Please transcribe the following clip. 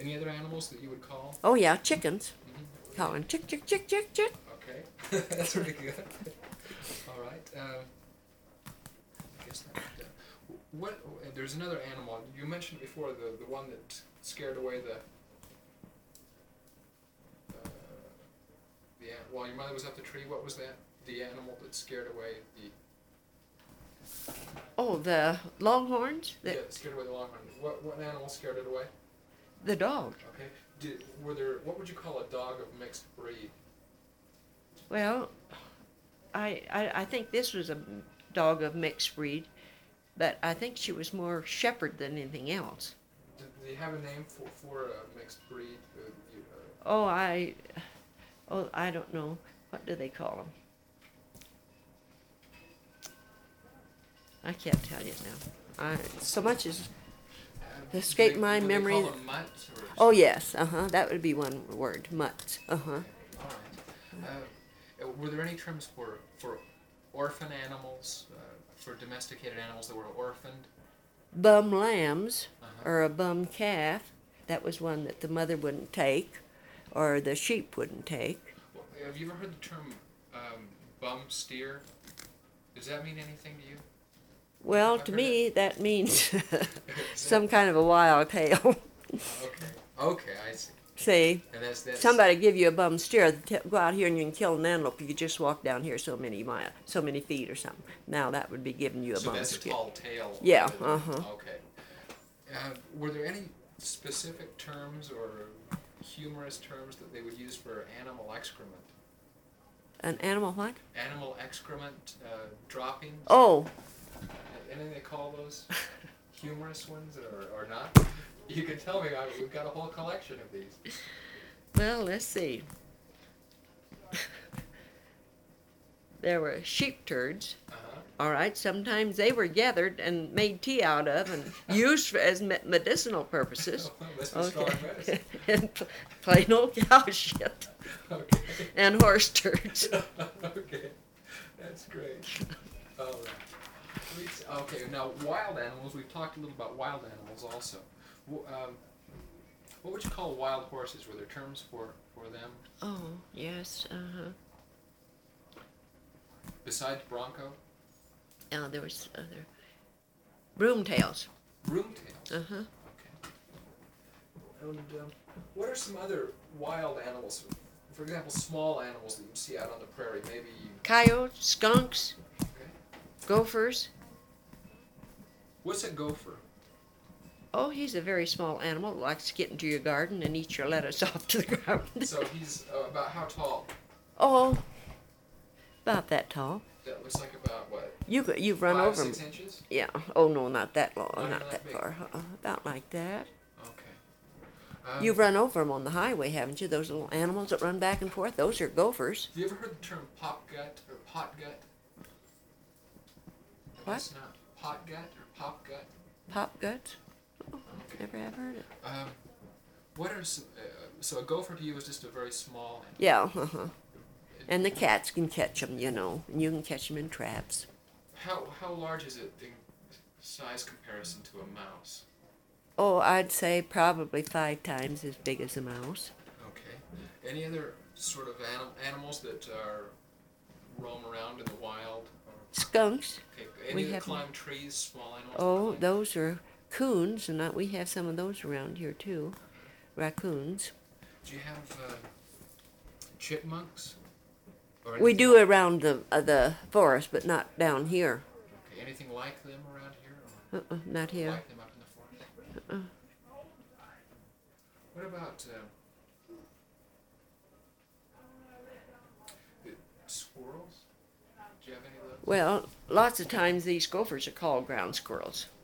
Any other animals that you would call? Oh yeah, chickens. Mm-hmm. Calling chick, chick, chick, chick, chick. Okay, that's really good. All right. I guess that. What? There's another animal you mentioned before. The one that scared away while your mother was up the tree. What was that? The animal that scared away the. Oh, the longhorns. Yeah, scared away the longhorn. What animal scared it away? The dog. Okay. What would you call a dog of mixed breed? Well, I think this was a dog of mixed breed, but I think she was more shepherd than anything else. Do you have a name for a mixed breed? I don't know. What do they call them? I can't tell you now. So much as escaped my memory. Do they call them mutts? Oh yes, that would be one word, mutts. All right. Were there any terms for orphan animals, for domesticated animals that were orphaned? Bum lambs, or a bum calf. That was one that the mother wouldn't take, or the sheep wouldn't take. Well, have you ever heard the term bum steer? Does that mean anything to you? Well, to me, that means some kind of a wild tale. Okay, I see. See, And that's somebody give you a bum steer, go out here and you can kill an antelope if you just walk down here so many feet or something. Now that would be giving you a bum steer. So that's a tall tale. Yeah, Okay. Were there any specific terms or humorous terms that they would use for animal excrement? An animal what? Animal excrement, droppings? Oh. Anything they call those humorous ones or not? You can tell me. We've got a whole collection of these. Well, let's see. There were sheep turds. All right. Sometimes they were gathered and made tea out of and used as medicinal purposes. Strong medicine. And plain old cow shit. Okay. And horse turds. Okay. That's great. All right. Okay, now wild animals, we've talked a little about wild animals also. What would you call wild horses? Were there terms for them? Oh, yes, Besides bronco? There was other. Broomtails. Broomtails? Okay. And what are some other wild animals? For example, small animals that you see out on the prairie, maybe... Coyotes, skunks, Okay. gophers. What's a gopher? Oh, he's a very small animal that likes to get into your garden and eat your lettuce off to the ground. So he's about how tall? Oh, about that tall. That looks like about what? You've run 5, over 6 him. inches? Yeah. Oh no, not that long, Not not that that big. far. About like that. Okay. You've run over them on the highway, haven't you? Those little animals that run back and forth. Those are gophers. Have you ever heard the term pop gut or pot gut? What? That's not pot gut or pop gut. Pop guts. Oh, Okay. never have heard it. What are some, so a gopher to you is just a very small animal? Yeah. And the cats can catch them, you know, and you can catch them in traps. How large is it in size comparison to a mouse? Oh, I'd say probably 5 times as big as a mouse. Okay. Any other sort of animals that roam around in the wild? Skunks. Okay. Any that climb trees, small animals? Oh, that climb? those are coons, and we have some of those around here too. Raccoons. Do you have chipmunks? Or We anything do around the forest, but not down here. Okay. Anything like them around here? Or Not here. like them up in the forest? What about squirrels? Do you have any of those? Well, lots of times these gophers are called ground squirrels.